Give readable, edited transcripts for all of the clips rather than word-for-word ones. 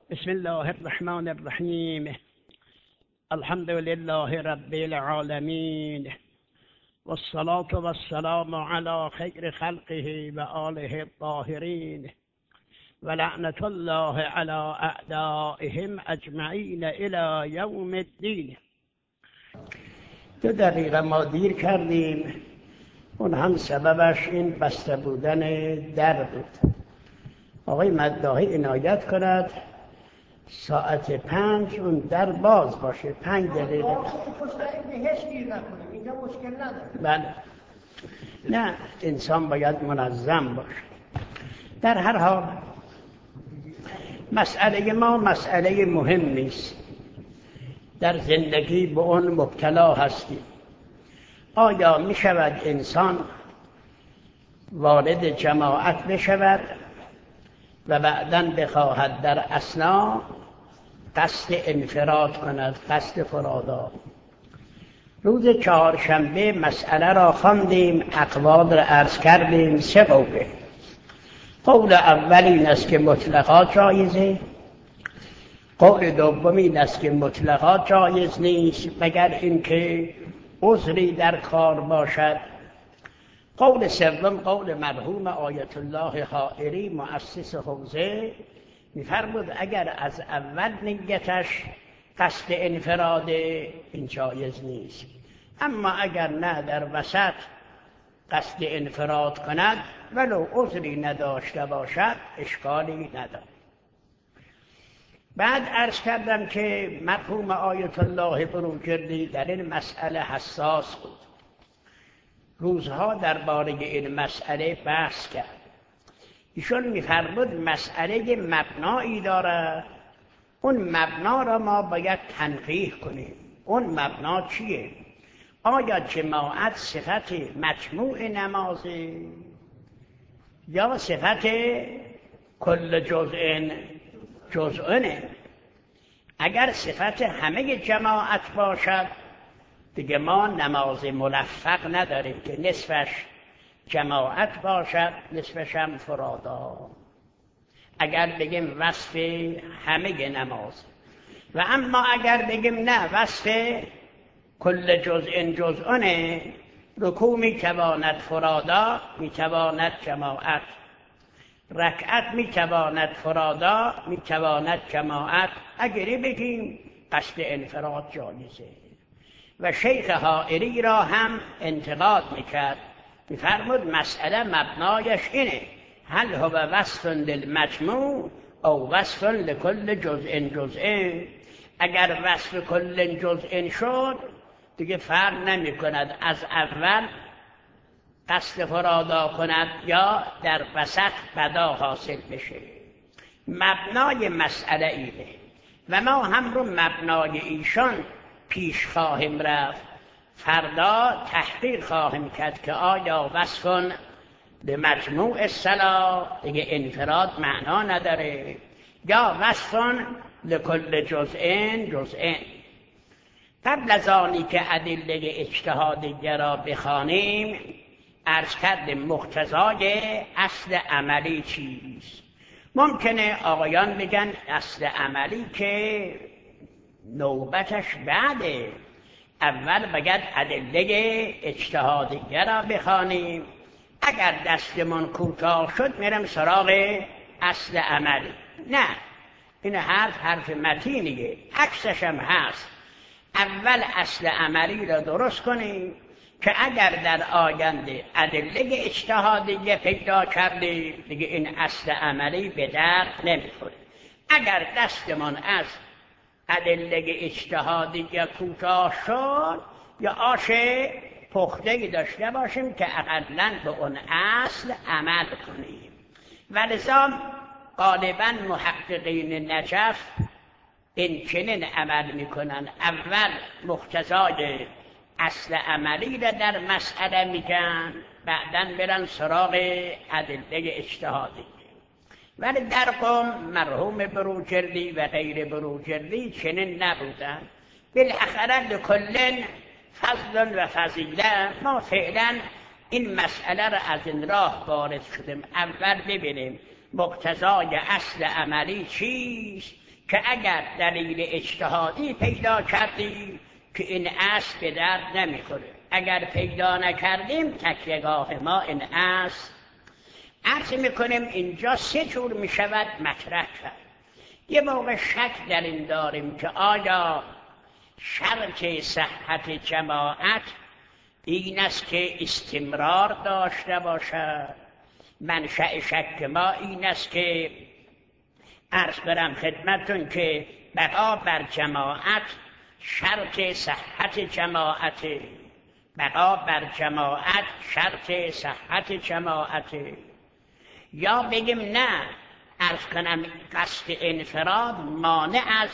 بسم الله الرحمن الرحیم. الحمد لله رب العالمین والصلاة والسلام على خیر خلقه و آله الطاهرین و لعنت الله على اعدائهم اجمعین الی یوم الدین. 2 دقیقه ما دیر کردیم، اون هم سببش این بسته بودن در بود. آقای مداحی عنایت کند ساعت 5 اون در باز باشه. 5 دقیقه بله. نه، انسان باید منظم باشه. در هر حال مسئله ما مسئله مهمی است، در زندگی به اون مبتلا هستیم. آیا می شود انسان وارد جماعت بشود و بعداً بخواهد در اثنا قصد انفراد کند، قصد فرادا؟ روز 4 مسئله را خواندیم، اقوال را عرض کردیم. 3 قوله. قول اول این است که مطلقا جایزه. قول دوم این است که مطلقا جایز نیست مگر اینکه عذری در کار باشد. قول سوم قول مرحوم آیت الله حائری مؤسس حوزه، می‌فرمود اگر از اول نیتش قصد انفراد این جایز نیست، اما اگر نه در وسط قصد انفراد کند ولو عذری نداشته باشد اشکالی ندارد. بعد عرض کردم که مرحوم آیت الله بروجردی در این مسئله حساس بود. روزها درباره این مسئله بحث کرد. ایشون می‌فرمود مسئله مبنایی داره، اون مبنا را ما باید تنقیح کنیم. اون مبنا چیه؟ آیا جماعت صفت مجموع نمازه یا صفت کل جزء جزءونه؟ اگر صفت همه جماعت باشد دیگه ما نماز ملفق نداریم که نصفش جماعت باشد نصفش هم فرادا. اگر بگیم وصف همه نماز، و اما اگر بگیم نه وصف کل جزء جزءونه، رکوع میتواند فرادا میتواند جماعت، رکعت میتواند فرادا میتواند جماعت، اگری بگیم قصد انفراد جایزه. و شیخ حائری را هم انتقاد میکرد، میفرمود مسئله مبنایش اینه هل هو وصف للمجموع او وصف لکل جزء جزء. اگر وصف کل جزء شد دیگه فرق نمی کند از اول قصد فرادا کند یا در وسط بدا حاصل بشه. مبنای مسئله اینه و ما هم رو مبنای ایشان پیش خواهیم رفت. فردا تحقیق خواهیم کرد که آیا وصف به مجموع الصلاة دیگه انفراد معنا نداره یا وصف لکل جزء جزء. قبل از آنی که ادله اجتهادیه را بخوانیم عرض کردیم مقتضای اصل عملی چیست. ممکنه آقایان بگن اصل عملی که نوبتش بعده، اول باید ادله اجتهادیه را بخوانیم. اگر دستمون کوتاه شد میرم سراغ اصل عملی. نه، این حرف متینیه، عکسش هم هست. اول اصل عملی را درست کنیم که اگر در آینده ادله اجتهادیه پیدا کردیم دیگه این اصل عملی به درد نمیخوره. اگر دستمون از ادله اجتهادیه کوتاه شد یا آش پخته‌ای داشته باشیم که اقلاً به اون اصل عمل کنیم. ولذا غالباً محققین نجف این چنین عمل میکنن، اول مقتضای اصل عملی را در مسئله میگن بعداً برن سراغ ادله اجتهادی. ولی در قم مرحوم بروجردی و غیر بروجردی چنین نبودن. بالاخره لکل فضل و فضیله. ما فعلا این مسئله را از این راه وارد شدیم. اول ببینیم مقتضای اصل عملی چیست که اگر دلیل اجتهادی پیدا کردیم که این اصل به درد نمیخوره، اگر پیدا نکردیم تکیهگاه ما این اصل. عرض میکنیم اینجا سه جور میشود مطرح کرد. یه موقع شک در این داریم که آیا شرط صحت جماعت این است که استمرار داشته باشد. منشأ شک ما این است که عرض برم خدمتون که بقا بر جماعت شرط صحت جماعت، بقا بر جماعت شرط صحت جماعت. یا بگیم نه، عرض کنم قصد انفراد مانع از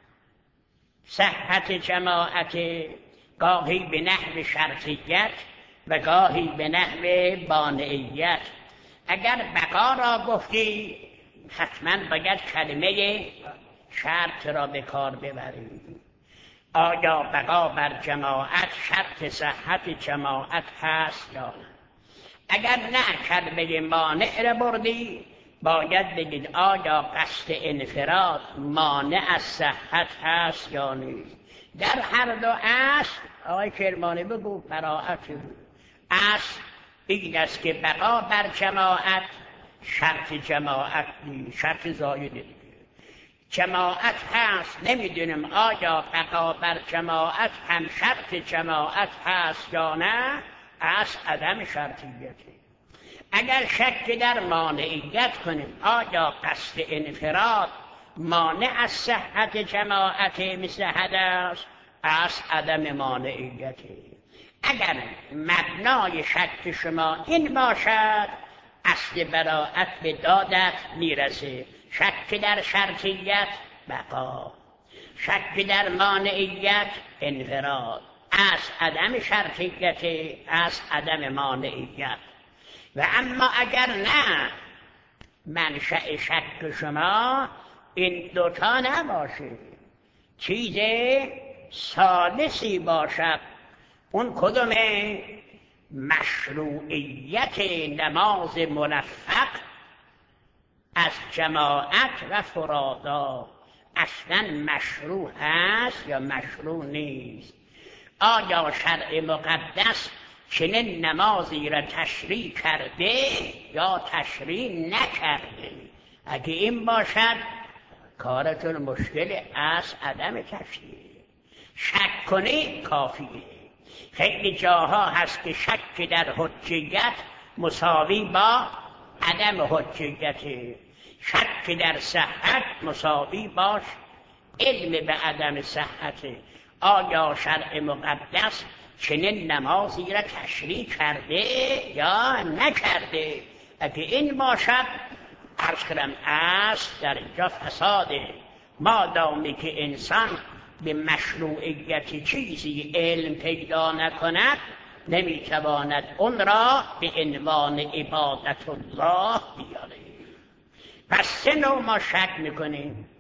صحت جماعت، گاهی به نحو شرطیت و گاهی به نحو مانعیت. اگر بقا را گفتی حتما باید کلمه شرط را به کار ببریم. آیا بقا بر جماعت شرط صحت جماعت هست یا نه؟ اگر نه کلمه مانع را بردی باید بگید آیا قصد انفراد مانع از صحت هست یا نیست. در هر دو اصل آقای کرمانی بگو براعت اصل این است که بقا بر جماعت شرط جماعت نیست، شرط زایده دیگه. جماعت هست، نمیدونیم آیا بقا بر جماعت هم شرط جماعت هست یا نه، اصل عدم شرطیته. اگر شک در مانعیت کنیم آیا قصد انفراد مانع از صحت جماعت مثل حدث، اصل عدم مانعیته. اگر مبنای شک شما این باشد اصل براعت به دادت میرسه. شک در شرطیت بقا، شک در مانعیت انفراد. اصل عدم شرطیت، اصل عدم مانعیت. و اما اگر نه منشأ شک شما این دوتا نباشه، چیز ثالثی باشد، اون کدومه؟ مشروعیت نماز منفق از جماعت و فرادا اصلا مشروع هست یا مشروع نیست. آیا شرع مقدس چنین نمازی را تشریع کرده یا تشریع نکرده؟ اگه این باشد کارتون مشکل از عدم تشریع. شک کنی کافیه. خیلی جاها هست که شک در حجیت مساوی با عدم حجیت، شک در صحت مساوی باش علم به عدم صحت. آیا شرع مقدس چنین نمازی را تشریع کرده یا نکرده؟ اگه این باشد عرض کنم اصل در اینجا فساده. مادامی که انسان به مشروعیت چیزی علم پیدا نکند نمیتواند اون را به عنوان عبادت الله بیاره. پس سه نوع ما شک میکنیم.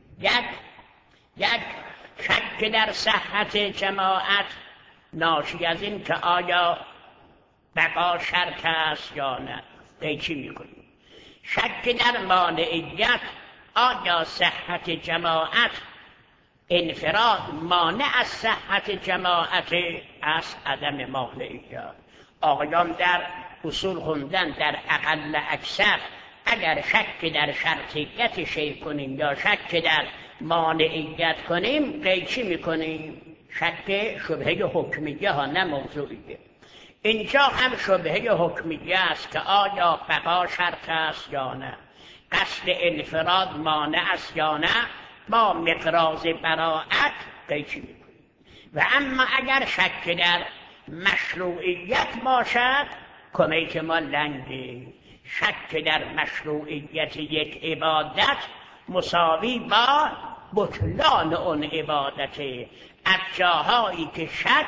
یک شک در صحت جماعت ناشی از این که آیا بقا شرط است یا نه، قیچی میکنیم. شک در مانعیت، آیا صحت جماعت انفراد مانع از صحت جماعت از عدم مانعیت. آقایان در اصول خوندن در اقل اکثر اگر شک در شرطیت شی کنیم یا شک در مانعیت کنیم قیچی میکنیم. شک شبهه حکمیه ها، نه موضوعیه. اینجا هم شبهه حکمیه است که آیا بقا شرط است یا نه، قصد انفراد مانع است یا نه. با مقراض براعت قیچی میکنیم. و اما اگر شک در مشروعیت باشد کمیت ما لنگه. شک در مشروعیت یک عبادت مساوی با بطلان اون عبادت. از جاهایی که شک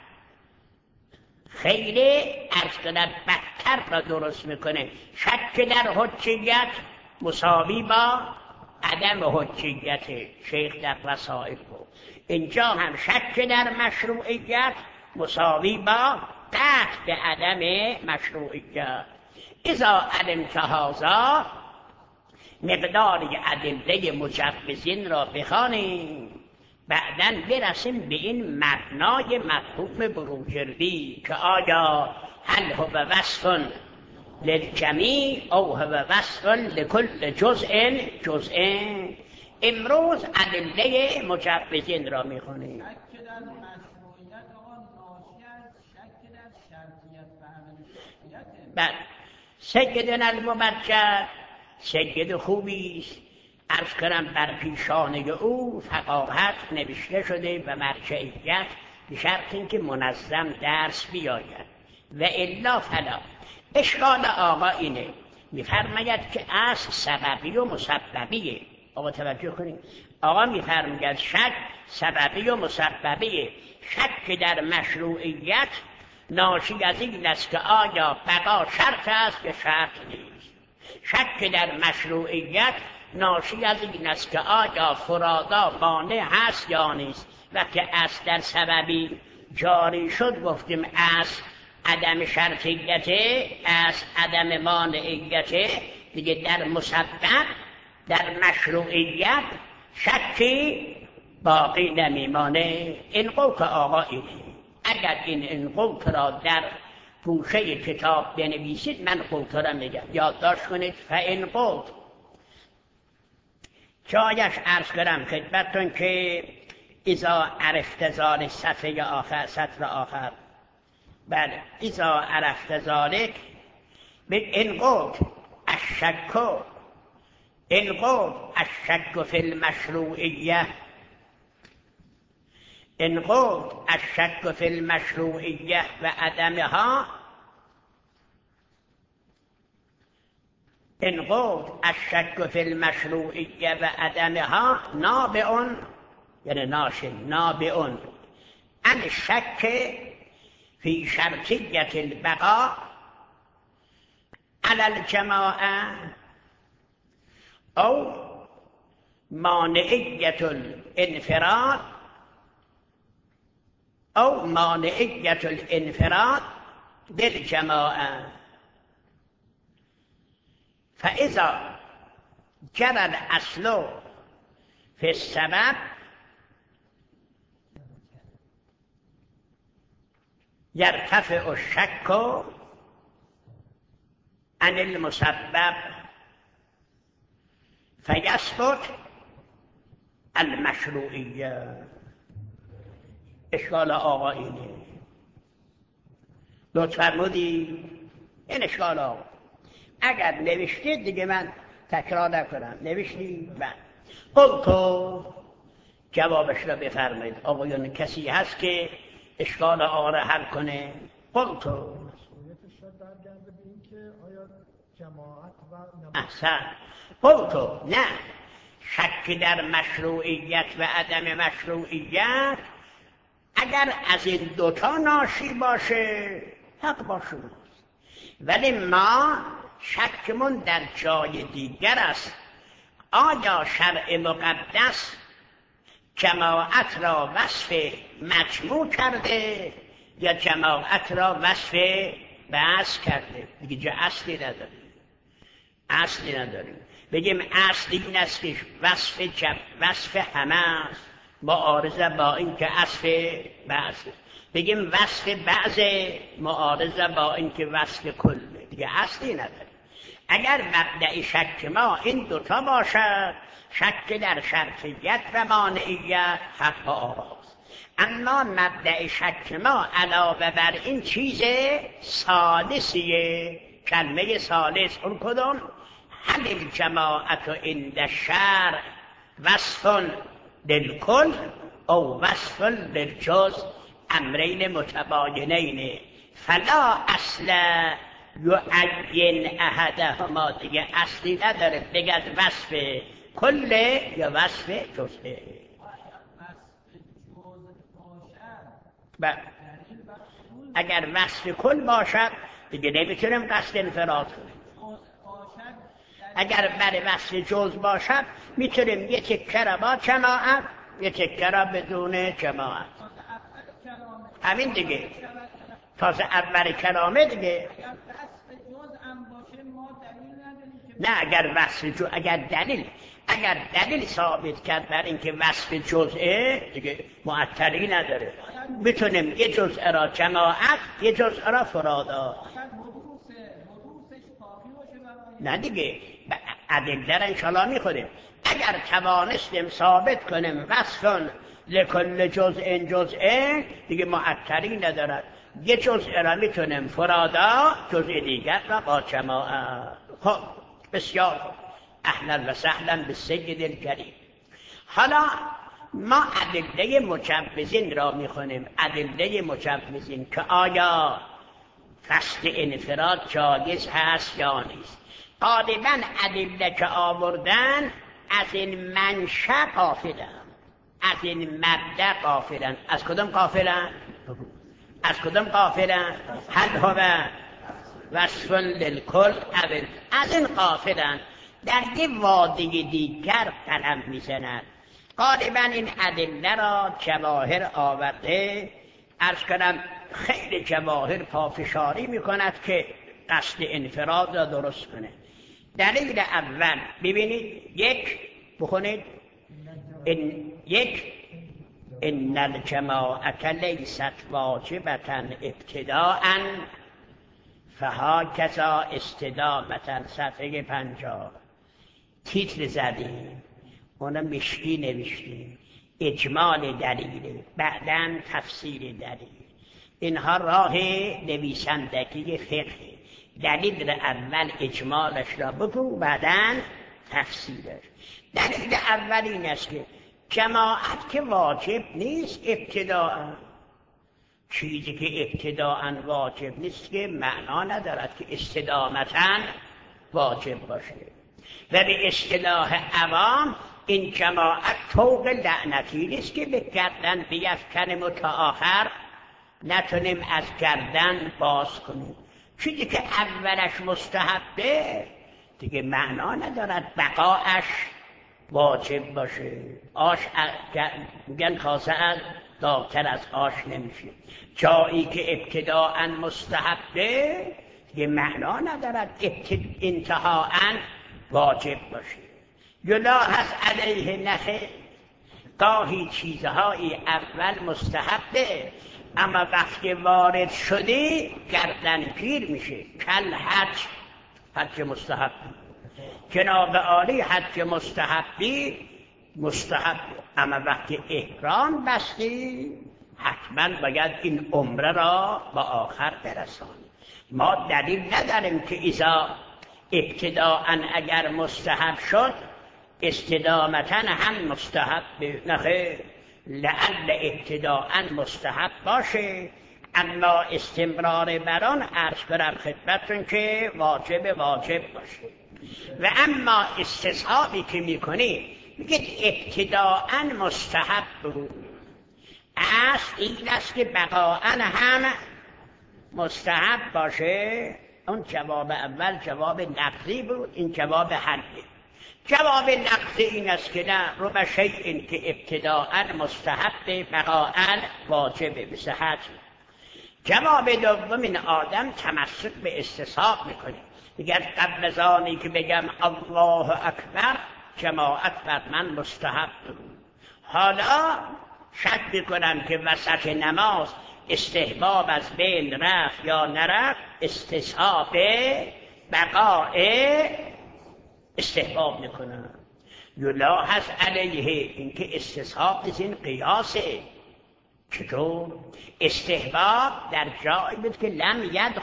خیلی عرض کنم بدتر را درست میکنه. شک در حجیت مساوی با عدم حجیت. شیخ در رسائل بود اینجا هم شک در مشروعیت مساوی با قطع به عدم مشروعیت. اذا علمت هذا، مقداری ادله مجوزین را بخوانیم، بعداً برسیم به این مبنای مفهوم بروجردی که آیا هل هو وصف للجمیع او هو وصف لکل جزء جزء. امروز ادله مجوزین را میخونیم. بله، سیدنا المبجل سید خوبی است. عرض کنم بر پیشانه او فقاهت نوشته شده و مرجعیت، به شرط اینکه منظم درس بیاید و الا فلا. اشکال آقا اینه، میفرماید که اصل سببی و مسببیه. آقا توجه کنید، آقا میفرماید شک سببی و مسببیه. شک در مشروعیت ناشی از این است که آیا بقا شرط است یا شرط نیست. شک در مشروعیت ناشی از این است که آیا فرادا مانع هست یا نیست. وقتی اصل در سببی جاری شد گفتیم اصل عدم شرطیته، اصل عدم مانعیته، دیگه در مسبب در مشروعیت شکی باقی نمیمانه. این قول آقا اینه. اگر این قول را در گوشه کتاب بنویسید من قول را میگم، یادداشت کنید. فاین قول جایش عرض کنم خدمتتون که اذا عرفت ذلک صفحه آخر، سطر آخر. بله، اذا عرفت ذلک این قول الشک، این قول الشک فی المشروعیه، این قول الشک فی المشروعیه و عدمها، این قول الشک فی المشروعیه و عدمها نابعون، یعنی ناشن نابعون عن الشک فی شرطیت البقاء علی الجماعه او مانعیت الانفراد او مانعیت الانفراد بالجماعه. فاذا جرى الاصل في السبب يرتفع الشك عن المسبب فيثبت المشروعیه. اشکال آقا اینه. لطف فرمودی این اشکال آقا. اگر نوشتید دیگه من تکرار نکنم. نوشتی؟ من قلتو جوابش را بفرمایید. آقایان کسی هست که اشکال آقا را حل کنه؟ قلتو احسن. قلتو نه، شک در مشروعیت و عدم مشروعیت اگر از این دوتا ناشی باشه حق باشه، ولی ما شکمون در جای دیگر است. آیا شرع مقدس جماعت را وصف مجموع کرده یا جماعت را وصف بعض کرده؟ دیگه اصلی نداریم. اصلی نداریم. بگیم اصلی این است که وصف همه است معارضه با این که اصل بعض. بگیم وصف بعض معارضه با این که وصف کل. دیگه اصلی نداریم. اگر مبدأ شک ما این دوتا باشد، شک در شرطیت و مانعیت، حق آغاز. اما مبدأ شک ما علاوه بر این چیز ثالثیه. کلمه ثالث اون کدوم؟ هل الجماعت عند الشرع وصف للکل او وصف للجزء، امرین متباینین فلا اصل یعین احدهما. دیگه اصلی نداره بگه وصف کله یا وصف جزء. اگر وصف کل باشد دیگه نمیتونیم قصد انفراد کنیم. اگر بر وصف جزء باشد میتونیم یک تکه را با جماعت، یک تکه را بدون جماعت. همین دیگه تازه اول کلامه دیگه. نه اگر وصف اگر دلیل ثابت کرد بر اینکه وصف جزئه دیگه معطلی نداره. میتونیم یه جزء را جماعت یه جزء را فرادا. نه دیگه ادله را انشاءالله میخوریم. اگر توانستیم ثابت کنیم وصفن لکل جزء دیگه معطلی ندارد. یه جزء را میتونیم فرادا، جزء دیگر را با جماعت. خب بسیار اهلا و سهلا بالسید الکریم. حالا ما ادله مجوزین را میخونیم. ادله مجوزین که آیا قصد انفراد جایز هست یا نیست. غالبا ادله که آوردن از این منشأ غافلن، از این مبدأ غافلن. از کدام غافلن؟ از کدام غافلن؟ هل هو وصف للکل از این غافلن. در یه واده دیگر قلم میزنند. غالبا این ادله را جواهر آورده. عرض کنم خیلی جواهر پافشاری میکند که قصد انفراد را درست کنه. دلیل اول ببینید، یک بخونید ان الجماعة لیست واجبة ابتداء فهاکذا استدامة. صفحه 50 تیتر زدیم، اونم مشکی نوشتیم اجمال دلیل، بعداً تفسیر دلیل. اینها راه نویسندگی فقه. دلیل اول اجمالش را بگو، بعداً تفسیرش. دلیل اول این است که جماعت که واجب نیست ابتداء. چیزی که ابتداء واجب نیست که معنا ندارد که استدامتاً واجب باشه. و به اصطلاح عوام این جماعت طوق لعنتی نیست که به گردن بیفکنیم و تا آخر نتونیم از گردن باز کنیم. چیزی که اولش مستحبه دیگه معنا ندارد بقاش واجب باشه. آش میگن کاسه از داغ‌تر از آش نمیشه. جایی که ابتداء مستحبه دیگه معنا ندارد انتهاء واجب باشه. یلاحظ علیه نخه، گاهی چیزهایی اول مستحبه اما وقتی وارد شدی گردنگیر میشه. کل حج مستحب، جناب عالی حج مستحب اما وقتی احرام بستی حتما باید این عمره را با آخر برسانی. ما دلیل نداریم که اذا ابتداء اگر مستحب شد استدامتاً هم مستحب نخیر. لعل ابتداء مستحب باشه اما استمرار بران عرض کنم خدمتتون که واجب باشه. و اما استصحابی که میکنی میگه ابتداء مستحب بود، اصل این است که بقاء هم مستحب باشه. اون جواب اول جواب نقضی بود، این جواب حلی. جواب نقضی این است که نه، ربع شیء که ابتداء مستحب بقاء واجب به صحت. جواب دوم این آدم تمسک به استصحاب میکنه، دیگر قبل از آنی که بگم الله اکبر جماعت بر من مستحب بود. حالا شک میکنم که وسط نماز استحباب از بین رفت یا نرفت، استصحاب بقاء استحباب میکنم. یلاحظ علیه اینکه استصحاب از این قیاسه. چطور؟ استحباب در جایی بود که لم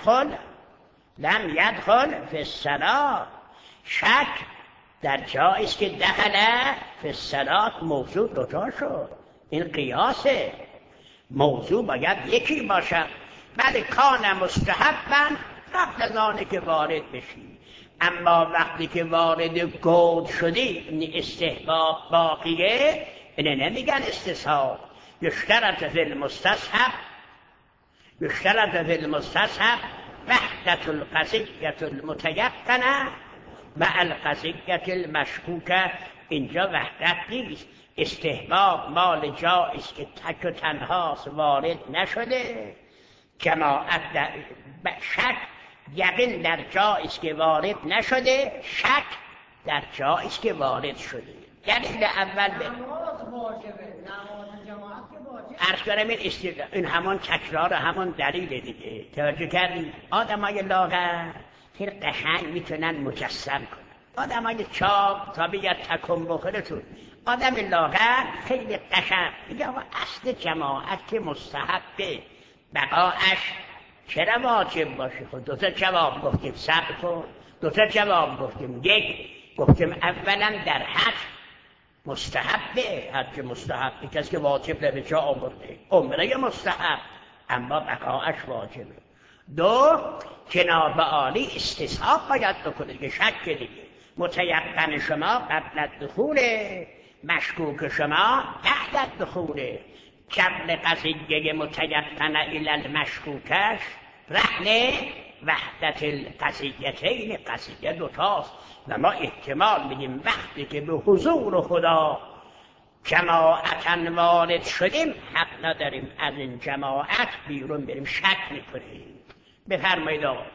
یدخل فی الصلاة. شک در جایی است که دخل فی الصلاة موضوع دوتا شد. این قیاسه. موضوع باید یکی باشد. بعد کان مستحبا قبل از آنه که وارد بشی. اما وقتی که وارد گود شدی این استحباب باقیه، اینه نمیگن استصحاب. یشترط فی المستصحب وحدة القضیة المتیقنه مع القضیة المشکوکه. اینجا وحدت نیست. استحباب مال جایی است که تک و تنهاست، وارد نشده. جماعت شک یقین در جایی است که وارد نشده، شک در جایی است که وارد شده. دلیل اول به عرض کنم این همان تکرار همان دلیل دیگه. توجه کردید؟ آدمای لاغر خیلی قشنگ میتونن مجسم کنن. آدمای چاق تا بگه تکون بخورتون، آدم لاغر خیلی قشنگ میگه آقا اصل جماعت که مستحبه، بقاش چرا واجب باشه؟ خود دو تا جواب گفتیم، صبر کن. دو تا جواب گفتیم. یک گفتیم اولا در حج مستحبه، حج مستحبه، کسی که واجب به جا آورده، عمره مستحب اما بقاش واجبه. دو جناب عالی استصحاب باید بکنه که شک دیگه. متیقن شما قبل الدخول، مشکوک شما بعد الدخول. جبل قضیه متیقن الی المشکوکش رهن وحدت القضیتین، قضیه دوتاست و ما احتمال میدیم وقتی که به حضور خدا جماعتاً وارد شدیم حق نداریم از این جماعت بیرون بریم، شک میکنیم. بفرمایید آقا.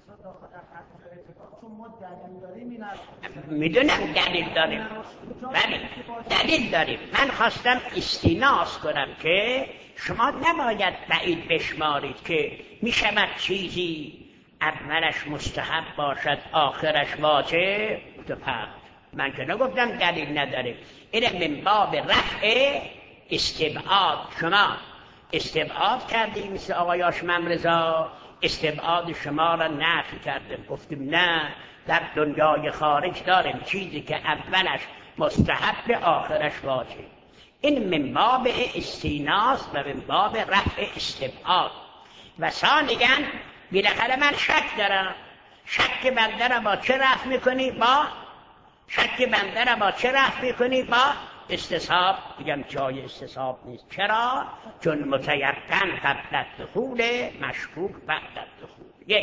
میدونم دلیل داریم، ولی دلیل داریم. من خواستم استیناس کنم که شما نباید بعید بشمارید که میشود چیزی اولش مستحب باشد آخرش واجب. من که نگفتم دلیل نداره. این من باب رفع استبعاد. شما استبعاد کردیم مثل آقای آشمم رضا، استبعاد شما را نفی کردیم، گفتیم نه، در دنیای خارج داریم چیزی که اولش مستحب آخرش واجب. این من باب استیناس و من باب رفع استبعاد. و ثانیاً بالاخره من شک دارم. شک بنده را با چه رفع میکنی؟ با شک بنده را با چه رفع میکنی؟ با استصحاب. میگم جای استصحاب نیست. چرا؟ چون متیقن قبل الدخول، مشکوک بعد الدخول. یک.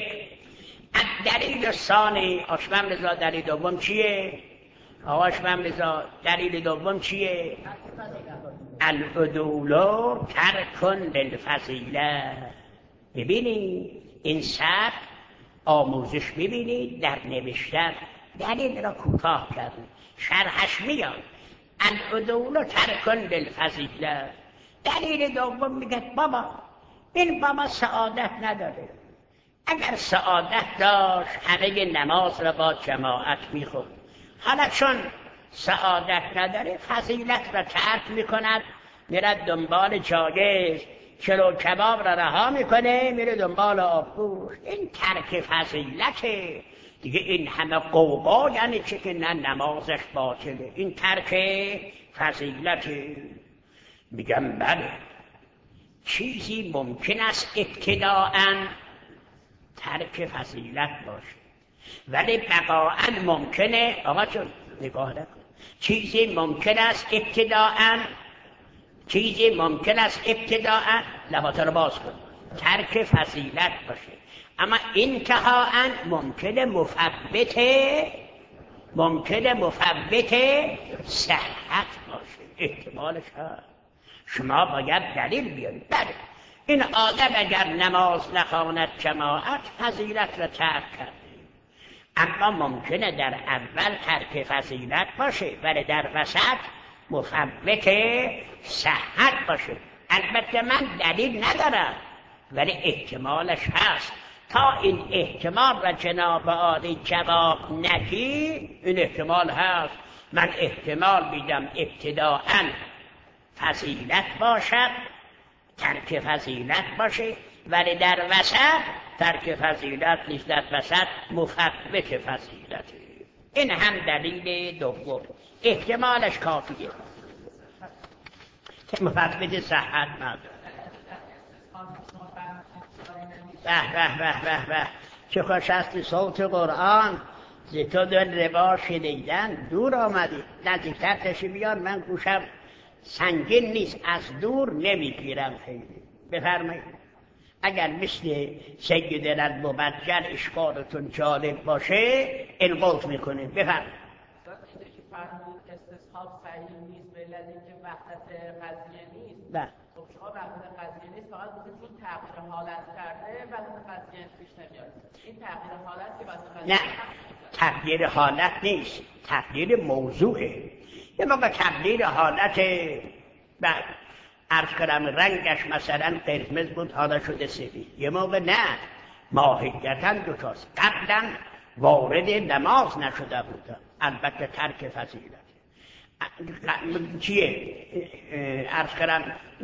دلیل ثانی آشمم رضا، دلیل دوم چیه؟ آشمم رضا دلیل دوم چیه؟ العدول ترک للفضیله. ببینید این سبک آموزش ببینید در نوشتن دلیل را کوتاه کردن، شرحش میاد. العدول ترک للفضیله. دلیل دوم میگه بابا این بابا سعادت نداره. اگر سعادت داشت همه نماز را با جماعت میخوند. حالا چون سعادت نداره فضیلت را ترک میکند، میرد دنبال جایز، چلو کباب را رها میکنه، میره دنبال آبگوشت. این ترک فضیلته دیگه. این همه قوقا یعنی چه که نه نمازش باطله، این ترک فضیلته. میگم بله، چیزی ممکن است ابتداءً ترک فضیلت باشه ولی بقاءً ممکنه. آقا چون نگاه نکن، چیزی ممکن است ابتداءً لباتا رو باز کن ترک فضیلت باشه، اما انتهاءً ممکنه مفوت صحت باشه. احتمالش هست. شما باید دلیل بیارید. بله این آدم اگر نماز نخواند جماعت فضیلت را ترک کرده، اما ممکنه در اول ترک فضیلت باشه ولی در وسط مفوت صحت باشه. البته من دلیل ندارم ولی احتمالش هست. تا این احتمال را جناب عالی جواب ندی، این احتمال هست. من احتمال میدم ابتداءً فضیلت باشد، ترک فضیلت باشه ولی در وسط ترک فضیلت نیست، در وسط مفوت فضیلت. این هم دلیل دوم. احتمالش کافیه که مفوت صحت نداره. به چه خوش است صوت قرآن، ز تو دل ربا شنیدن. دور آمدی نزدیکتر تشی بیان، من گوشم سنگین نیست، از دور نمیگیرم خیلی. بفرمایید. اگر مثل سیدنا المبجل اشکالتون جالب باشه انقاط میکنه. بفرمایید. استصحاب صحیح نیست به علت اینکه وحدت قضیه نیست. نه خب شما وحدت قضیه نیست، فقط بودید چون تغییر حالت کرده وحدت قضیه پیش نمیاد. این تغییر حالت که وحدت قضیه نه تغییر حالت نیست، تغییر موضوعه. یه موقع تغییر حالت بعد عرض کردم رنگش مثلا قرمز بود حالا شده سفید، یه موقع نه، ماهیتاً دوتاست. قبلا وارد نماز نشده بودم، البته ترک فضیلت چیه عرض کردم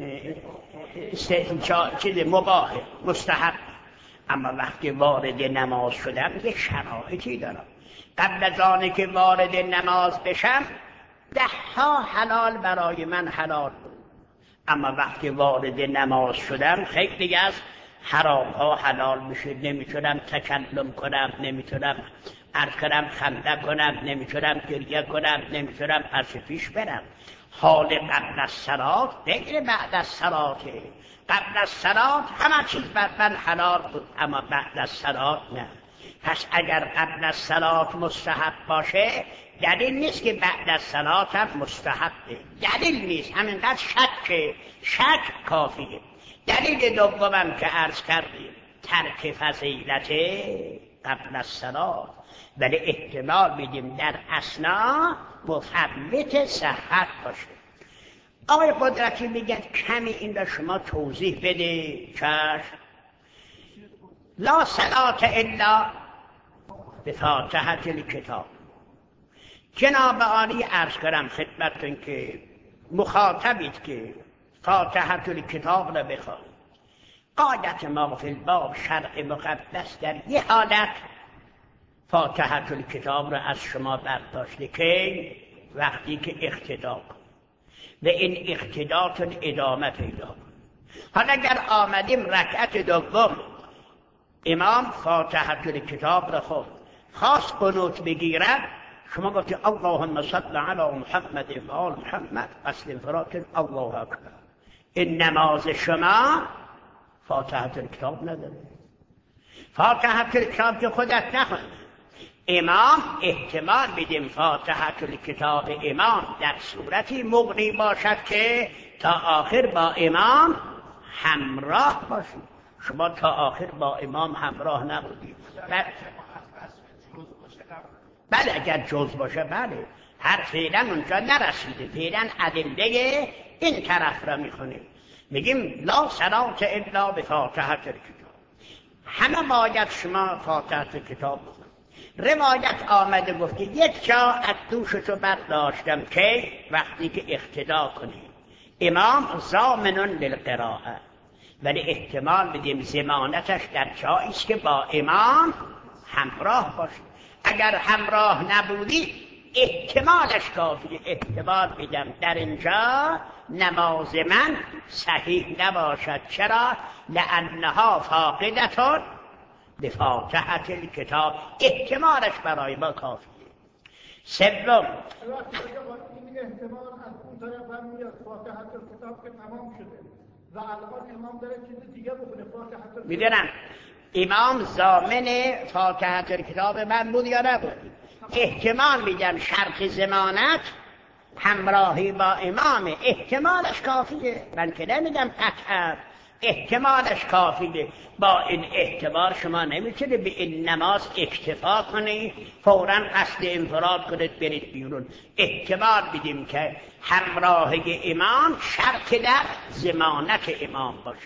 چیز مباح مستحب، اما وقتی وارد نماز شدم یه شرایطی دارم. قبل از آنه که وارد نماز بشم 10 حلال برای من حلال بود، اما وقتی وارد نماز شدم خیلی دیگه از حرام ها حلال میشه. نمیتونم تکلم کنم، نمیتونم عرض کنم خنده کنم، نمیتونم گریه کنم، نمیتونم پس پیش برم. حال قبل از صلات غیر بعد از صلاته. قبل از صلات همه چیز بر من حلال بود، اما بعد از صلات نه. پس اگر قبل از صلات مستحب باشه دلیل نیست که بعد از صلات هم مستحبه، دلیل نیست، همینقدر شک کافیه. دلیل دومم که عرض کردیم ترک فضیلت قبل از صلات، ولی احتمال میدیم در اثنا مفوت صحت باشه. آقای قدرتی میگن کمی این را شما توضیح بده. چشم. لا صلات الا بفاتحة الکتاب. جناب عالی عرض کنم خدمتتون که مخاطبید که فاتحة الکتاب را بخوانید. قاعدت ما فی الباب شرع مقدس در یه حالت فاتحة الکتاب را از شما برداشته که وقتی که اقتدا کنید و این اقتداتون ادامه پیدا کنید. حالا اگر آمدیم رکعت دوم امام فاتحة الکتاب را خواند، خواست قنوت بگیرد، شما گفتی اللهم صل علی محمد و آل محمد، اصل انفراد الله اکبر. این نماز شما فاتحة الکتاب نداره. فاتحة الکتاب که خودت نخوند، امام احتمال بدیم فاتحة الکتاب امام در صورتی مغنی باشد که تا آخر با امام همراه باشید. شما تا آخر با امام همراه نبودید. بله اگر جز باشه بله، هر فعلا اونجا نرسیده، فعلا ادله این طرف را میخونیم. میگیم لا صلات الا بفاتحة الکتاب. همه باید شما فاتحة الکتاب بخونید. روایت آمده گفت که یک جا از دوشتو برداشتم که وقتی که اقتدا کنید امام ضامن للقراءه، ولی احتمال بدیم ضمانتش در جاییست که با امام همراه باشید. اگر همراه نبودی احتمالش کافیه. احتمال بدم در اینجا نماز من صحیح نباشد. چرا؟ لانها فاقدتون بفاتحة الکتاب. احتمالش برای ما کافیه. سوم این احتمال از اون طرف هم میاد فاتحة الکتاب که تمام شده و الان امام داره چیز دیگه بخونه فاتحة الکتاب. میدونم امام ضامن فاتحة الکتاب من بود یا نبود. احتمال میدم شرط ضمانت همراهی با امام احتمالش کافیه. من که نمیدم قطعا، احتمالش کافیه. با این احتمال شما نمیتونه به این نماز اکتفا کنید فوراً قصد انفراد کنید برید بیرون. احتمال بدیم که همراهی امام شرط در ضمانت امام باشه.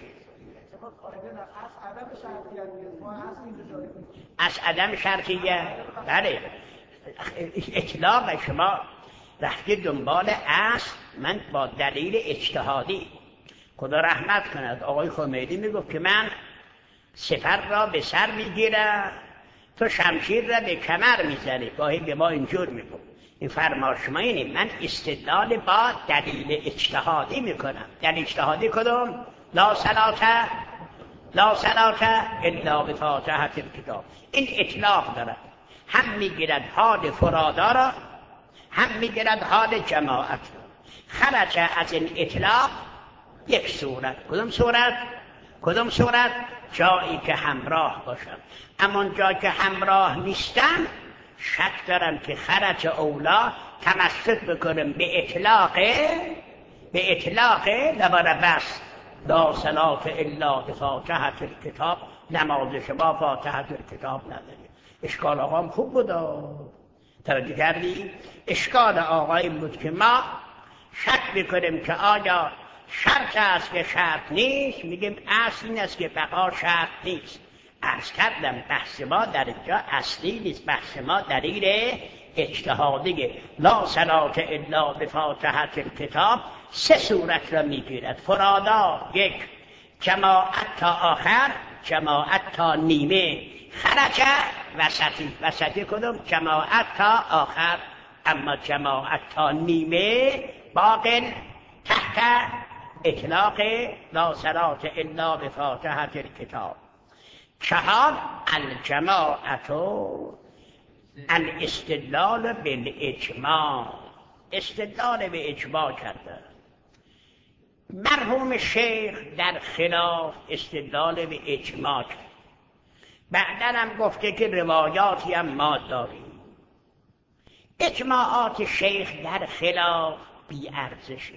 از عدم شرطیه. بله اطلاق شما رفتی دنبال اصل. من با دلیل اجتهادی، خدا رحمت کند، آقای خمینی میگفت که من سپر را به سر میگیرم تو شمشیر را به کمر میزنی. گاهی به ما اینجور میگفت. این فرمایش ما اینه. من استدلال با دلیل اجتهادی میکنم. دلیل اجتهادی کدوم؟ لا صلاة الا بفاتحة الکتاب. این اطلاق دارد، هم میگیرد حال فرادا را هم میگیرد حال جماعت را. خرج از این اطلاق یک صورت. کدوم صورت؟ جایی که همراه باشم. اما جا که همراه نیستم شک دارم که خرج اولا تمسک بکنم به به اطلاق لبر بس لا صلاة الا بفاتحة الکتاب، نماز شما فاتحة الکتاب نداره. اشکال آقام خوب بود، توجه کردی؟ اشکال آقا این بود که ما شک میکنیم که آیا شرط است که شرط نیست، میگیم اصل این است که بقا شرط نیست. عرض کردم بحث ما در اینجا اصلی نیست، بحث ما دلیل اجتهادیه. لا صلاة الا بفاتحة الکتاب سه صورت را میگیرد. فرادا یک، جماعت تا آخر، جماعت تا نیمه، خرجه وسطی کدوم؟ جماعت تا آخر، اما جماعت تا نیمه باقی تحت اطلاق لا صلاة الا بفاتحة الکتاب. چهار، الجماعت الاستدلال بالاجماع، استدلال به اجماع کرده. مرحوم شیخ در خلاف استدلال به اجماع کرد. بعداً هم گفته که روایاتی هم ما داریم. اجماعات شیخ در خلاف بی ارزشه.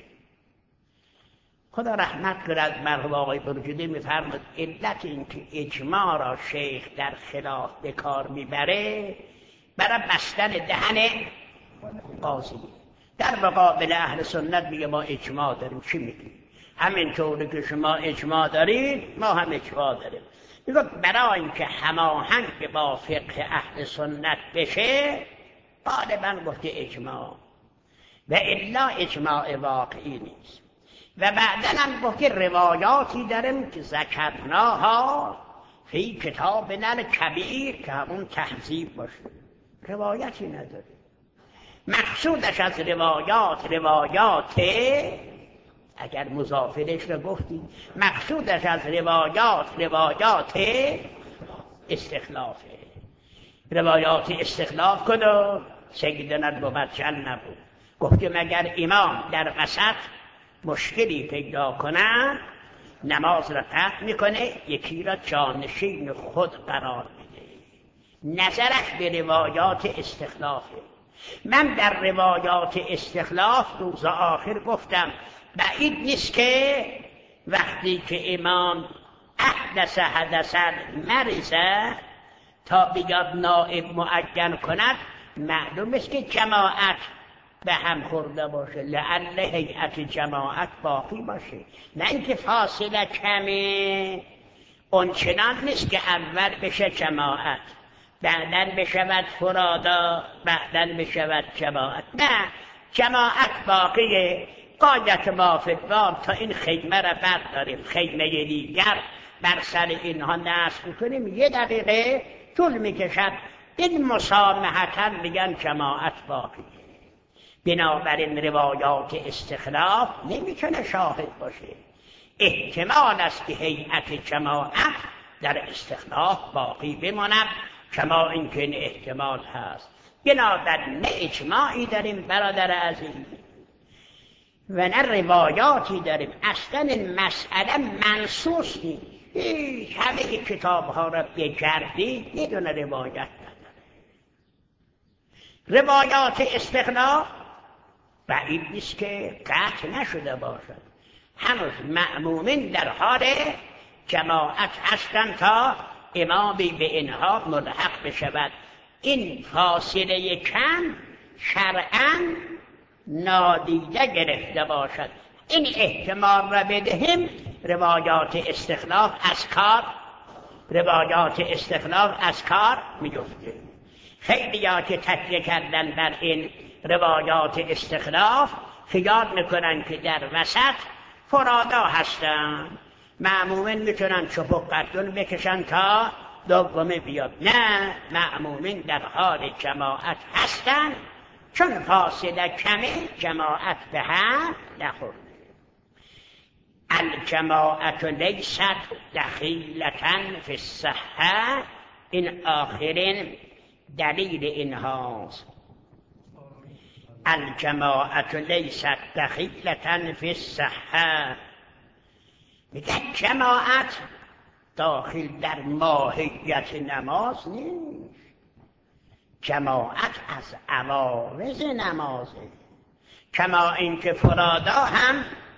خدا رحمت کند مرحوم آقای برجودی میفرماد علت این که اجماع را شیخ در خلاف به کار میبره برای بستن دهن قاضی. در مقابل اهل سنت میگه ما اجماع داریم. چی میگی؟ همینطوری که شما اجماع دارید ما هم اجماع داریم. میگه برای اینکه هماهنگ با فقه اهل سنت بشه غالبا گفته اجماع، و الا اجماع واقعی نیست. و بعدا هم گفته روایاتی داریم که ذکرناها فی کتاب کبیر که همون تهذیب باشه. روایتی نداره. مقصودش از روایات اگر مضافرش رو گفتیم، مقصودش از روایات استخلافه. روایات استخلاف کنه سیدنا ابوبکر نبود. گفته مگر امام در وسط مشکلی پیدا کنه نماز را ترک میکنه، یکی را جانشین خود قرار میده. نظرش به روایات استخلافه. من در روایات استخلاف روز آخر گفتم بعید نیست که وقتی که امام حدثا مریضه تا بیاد نائب معین کند، معلوم است که جماعت به هم خورده باشه، لعل هیئت جماعت باقی باشه، نه اینکه فاصله کمه. اون چنان نیست که اول بشه جماعت بعدن بشود فرادا بعدن بشود جماعت. نه، جماعت باقیه. قایت ما فی الباب تا این خیمه را برداریم، خیمه دیگر بر سر اینها نصب کنیم، 1 دقیقه طول میکشد. این مسامحتاً میگن جماعت باقیه. بنابراین روایات استخلاف نمیتونه شاهد باشه. احتمال است که هیئت جماعت در استخلاف باقی بماند، کما اینکه این احتمال هست. بنابراین نه اجماعی داریم برادر عزیز و نه روایاتی داریم. اصلا این مسئله منصوص نیست. همه کتاب ها را بگردید یه دونه روایت نداره. روایات استخلاف بعید نیست که قطع نشده باشد. هنوز مأمومین در حال جماعت هستند تا امامی به اینها ملحق بشود. این فاصله کم شرعاً نادیده گرفته باشد. این احتمال را بدهیم روایات استخلاف از کار میفته. خیلی ها که تکیه کردن بر این روایات استخلاف خیال میکنن که در وسط فرادا هستن، مأمومین میتونن چپق قدون بکشن تا دومه بیاد. نه، مأمومین در حال جماعت هستن، چون فاصله کمه جماعت به هم نخورده. الجماعت لیست دخیلتاً فی الصحة، این آخرین دلیل اینهاست. الجماعت لیست دخیلتاً فی الصحة، میگه جماعت داخل در ماهیت نماز نیست. جماعت از عوارض نمازه، کما اینکه فرادا هم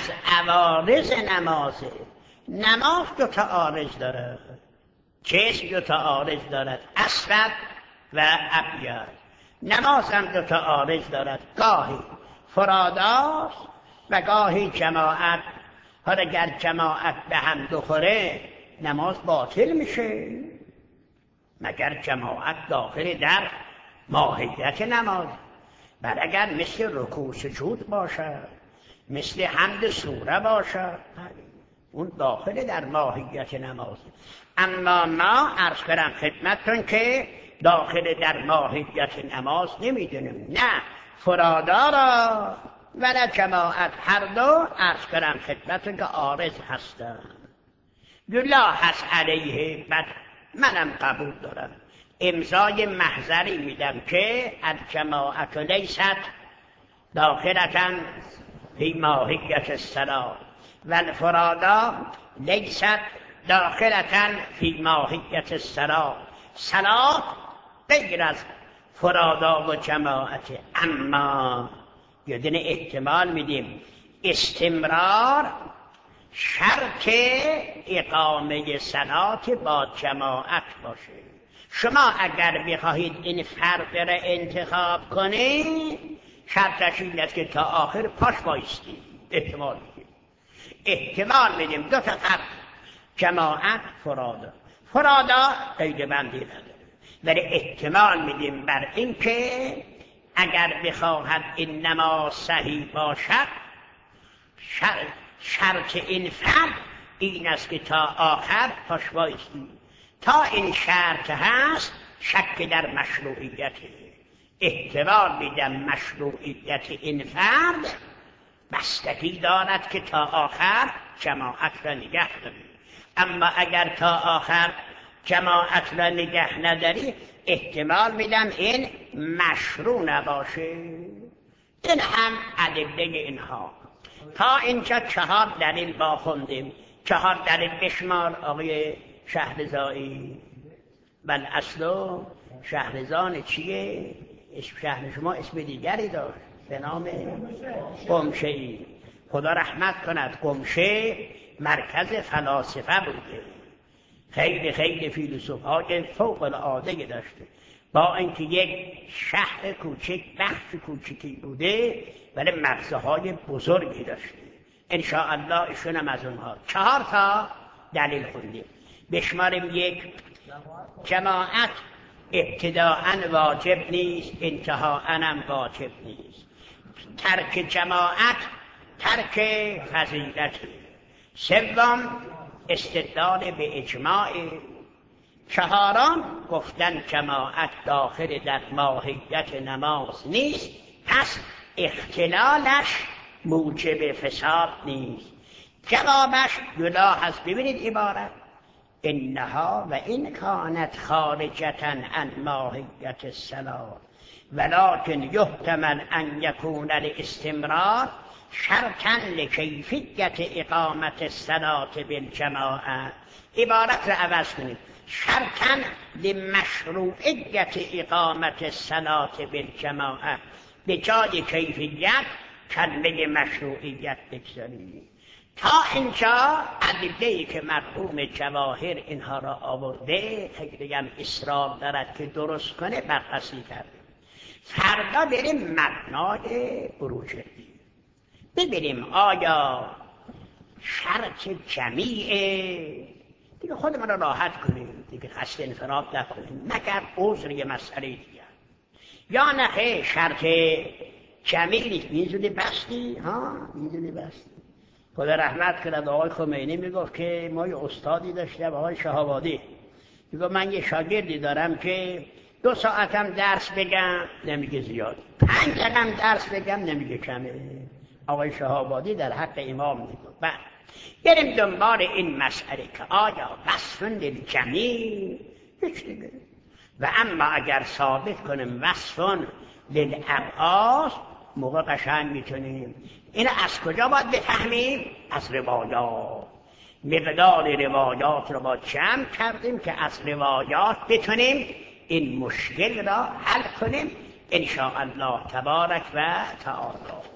از عوارض نمازه. نماز 2 تا عارض داره، چشم 2 تا عارض دارد، اسود و ابیض. نماز هم 2 تا عارض دارد، گاهی فراداست و گاهی جماعت. حالا اگر جماعت به هم بخوره نماز باطل میشه، مگر جماعت داخل در ماهیت نماز. بل اگر مثل رکوع سجود باشد، مثل حمد سوره باشد، اون داخل در ماهیت نماز. اما ما عرض کنم خدمتتون که داخل در ماهیت نماز نمیدونیم، نه فرادا را ولی جماعت، هر دو عرض کنم خدمتتون که عارض هستند. گلا هست علیه بد، منم قبول دارم، امضای محضری میدم که الجماعت لیست داخلتا فی ماهیت الصلاة و الفرادا لیست داخلتا فی ماهیت الصلاة. صلاة غیر از فرادا و جماعت. اما یادن احتمال میدیم استمرار شرط اقامه صلات با جماعت باشه. شما اگر بخواهید این فرق را انتخاب کنید شرطش این است که تا آخر پاش بایستید. احتمال میدیم 2 تا فرق، جماعت فرادا قید بندی نداره، ولی احتمال میدیم بر این که اگر بخواهد این نماز صحیح باشد شرط این فرق این است که تا آخر پاش بایستید. تا این شرط هست شک در مشروعیت. احتمال میدم مشروعیت این فرد بستگی دارد که تا آخر جماعت را نگه داری. اما اگر تا آخر جماعت را نگه نداری احتمال میدم این مشروع نباشه. این هم ادله اینها. تا اینجا 4 دلیل با خوندیم. 4 دلیل بشمار آقای شهرزایی. بل اصلا شهرزان چیه؟ شهر شما اسم دیگری داشت به نام قمشه‌ای. خدا رحمت کند، قمشه مرکز فلاسفه بوده، خیلی خیلی فیلسوف‌های فوق العاده داشته، با اینکه یک شهر کوچک بخش کوچکی بوده ولی مغزهای بزرگی داشته. انشاءالله ایشون هم از اونها. 4 تا دلیل خوندیم. بشماریم. 1 جماعت ابتداءً واجب نیست، انتهاءً هم واجب نیست. ترک جماعت ترک فضیلت. 3 استدلال به اجماع. 4 گفتن جماعت داخل در ماهیت نماز نیست، پس اختلالش موجب فساد نیست. جوابش جدا هست. ببینید عبارت انها و این کانت خارجتا عن ماهیت الصلاة ولكن یحتمل ان یکون الاستمرار شرطا لکیفیت اقامت الصلاة بالجماعة. عبارت را عوض کنید. شرطا لمشروعیت اقامت الصلاة بالجماعة. به جای کیفیت کلمه مشروعیت بگذارید. تا اینجا ادله‌ای که مرحوم جواهر اینها را آورده خیلی هم اصرار دارد که درست کنه بررسی کرده. فردا بریم مبنای بروجردی ببینیم آیا شرط جمیعه دیگه خودمون را راحت کنیم، دیگه قصد انفراد نکنیم مگر عذر یه مسئله دیگه، یا نه شرط جمیعی میزونی بستی. میزونی بستی. خدا رحمت کند آقای خمینی میگفت که ما یه استادی داشتیم آقای شهابادی، میگفت من یه شاگردی دارم که 2 ساعتم درس بگم نمیگه زیاد، 5 دقیقم درس بگم نمیگه کمه. آقای شهابادی در حق امام میگفت. بریم دنبال این مسئله که آیا وصف للجمیع هیچ دیگه و اما اگر ثابت کنیم وصف للابعاد موقع قشنگ میتونیم این از کجا باید بفهمیم؟ از روایات. مقدار روایات رو با جمع کردیم که از روایات بتونیم این مشکل را حل کنیم ان شاء الله تبارک و تعالی.